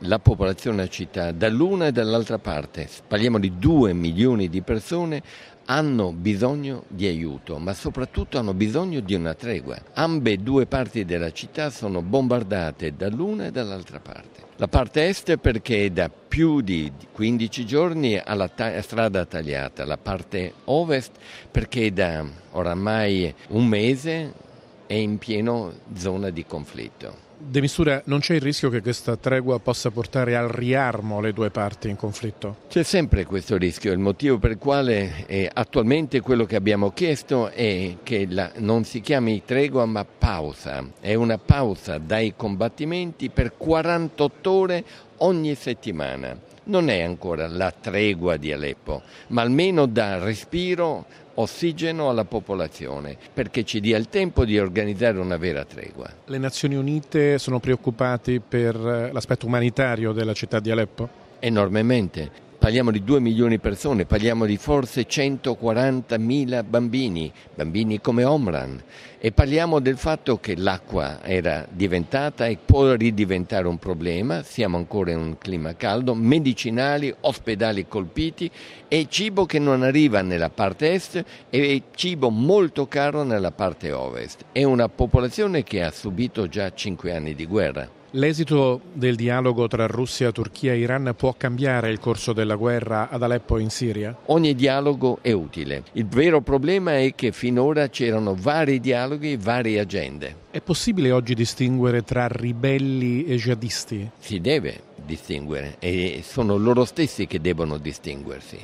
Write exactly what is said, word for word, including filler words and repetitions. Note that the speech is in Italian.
la popolazione della città, dall'una e dall'altra parte, parliamo di due milioni di persone, hanno bisogno di aiuto, ma soprattutto hanno bisogno di una tregua. Ambe due parti della città sono bombardate dall'una e dall'altra parte. La parte est perché da più di quindici giorni ha la ta- strada tagliata, la parte ovest perché da oramai un mese è in pieno zona di conflitto. De Mistura, non c'è il rischio che questa tregua possa portare al riarmo le due parti in conflitto? C'è sempre questo rischio, il motivo per il quale eh, attualmente quello che abbiamo chiesto è che la, non si chiami tregua ma pausa, è una pausa dai combattimenti per quarantotto ore ogni settimana. Non è ancora la tregua di Aleppo, ma almeno dà respiro, ossigeno alla popolazione, perché ci dia il tempo di organizzare una vera tregua. Le Nazioni Unite sono preoccupati per l'aspetto umanitario della città di Aleppo? Enormemente. Parliamo di due milioni di persone, parliamo di forse centoquarantamila bambini, bambini come Omran, e parliamo del fatto che l'acqua era diventata e può ridiventare un problema, siamo ancora in un clima caldo, medicinali, ospedali colpiti e cibo che non arriva nella parte est e cibo molto caro nella parte ovest. È una popolazione che ha subito già cinque anni di guerra. L'esito del dialogo tra Russia, Turchia e Iran può cambiare il corso della guerra ad Aleppo e in Siria? Ogni dialogo è utile. Il vero problema è che finora c'erano vari dialoghi, varie agende. È possibile oggi distinguere tra ribelli e jihadisti? Si deve distinguere e sono loro stessi che devono distinguersi.